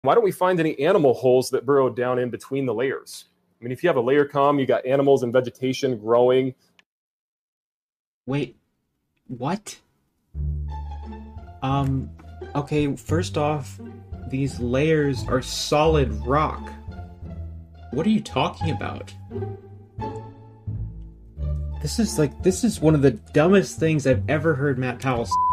Why don't we find any animal holes that burrow down in between the layers? I mean, if you have a layer comm, you got animals and vegetation growing. Wait, what? Okay, first off, these layers are solid rock. What are you talking about? This is one of the dumbest things I've ever heard Matt Powell say.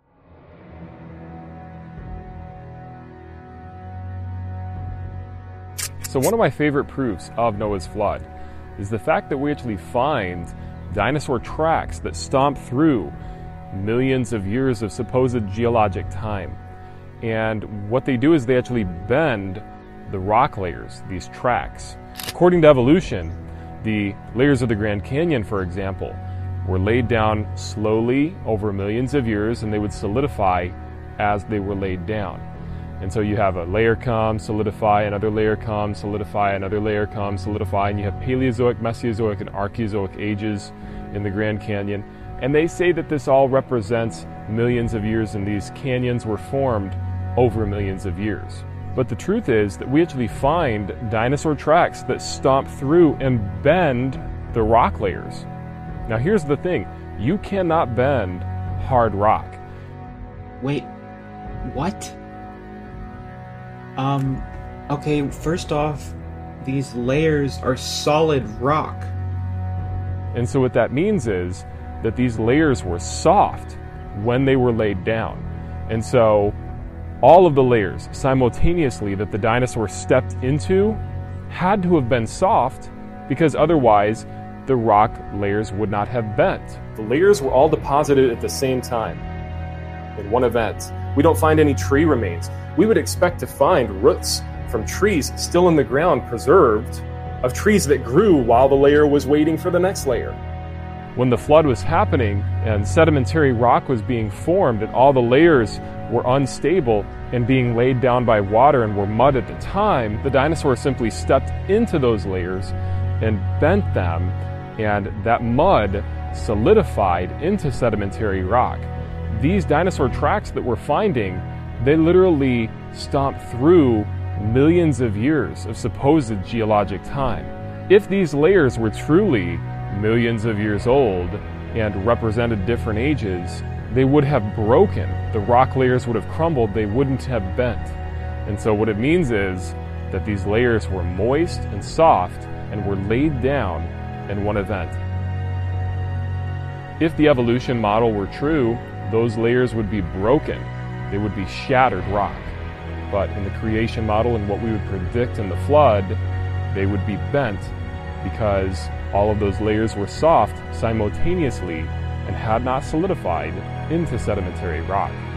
So one of my favorite proofs of Noah's flood is the fact that we actually find dinosaur tracks that stomp through millions of years of supposed geologic time. And what they do is they actually bend the rock layers, these tracks. According to evolution, the layers of the Grand Canyon, for example, were laid down slowly over millions of years, and they would solidify as they were laid down. And so you have a layer come, solidify, another layer come, solidify, another layer come, solidify, and you have Paleozoic, Mesozoic, and Archeozoic ages in the Grand Canyon. And they say that this all represents millions of years, and these canyons were formed over millions of years. But the truth is that we actually find dinosaur tracks that stomp through and bend the rock layers. Now here's the thing, you cannot bend hard rock. Wait, what? Okay, first off, these layers are solid rock. And so what that means is that these layers were soft when they were laid down. And so all of the layers simultaneously that the dinosaur stepped into had to have been soft, because otherwise the rock layers would not have bent. The layers were all deposited at the same time in one event. We don't find any tree remains. We would expect to find roots from trees still in the ground preserved, of trees that grew while the layer was waiting for the next layer. When the flood was happening and sedimentary rock was being formed and all the layers were unstable and being laid down by water and were mud at the time, the dinosaurs simply stepped into those layers and bent them, and that mud solidified into sedimentary rock. These dinosaur tracks that we're finding, they literally stomp through millions of years of supposed geologic time. If these layers were truly millions of years old and represented different ages, they would have broken. The rock layers would have crumbled, they wouldn't have bent. And so what it means is that these layers were moist and soft and were laid down in one event. If the evolution model were true, those layers would be broken. They would be shattered rock. But in the creation model and what we would predict in the flood, they would be bent because all of those layers were soft simultaneously and had not solidified into sedimentary rock.